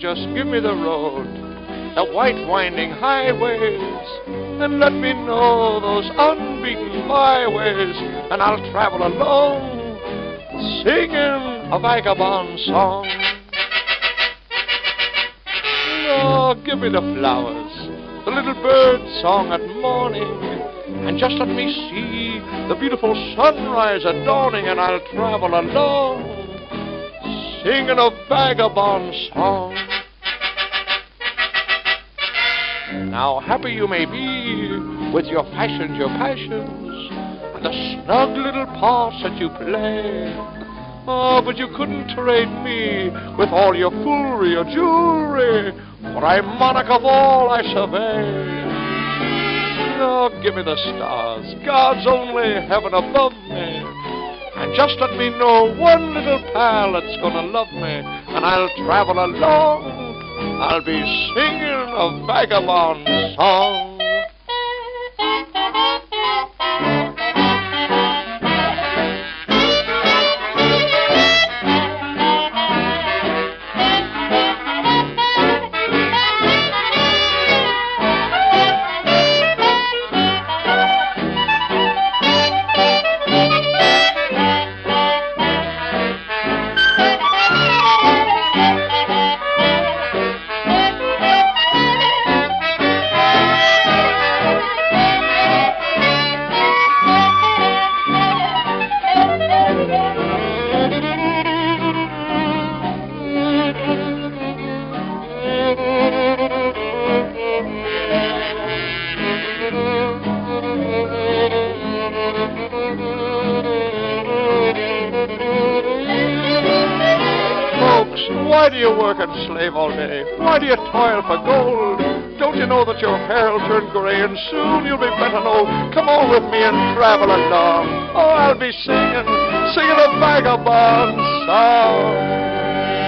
just give me the road, the white winding highways, and let me know those unbeaten byways, and I'll travel alone, singing a vagabond song. Oh, give me the flowers, the little bird song at morning, and just let me see the beautiful sunrise at dawning, and I'll travel alone, singing a vagabond song. Now happy you may be with your fashions, your passions, and the snug little parts that you play. Oh, but you couldn't trade me with all your foolery, your jewelry, for I'm monarch of all I survey. Oh, give me the stars, God's only heaven above me, and just let me know one little pal that's gonna love me, and I'll travel alone. I'll be singing a vagabond song. Why do you work and slave all day? Why do you toil for gold? Don't you know that your hair will turn grey and soon you'll be bent and old? Come on with me and travel along. Oh, I'll be singing a vagabond song.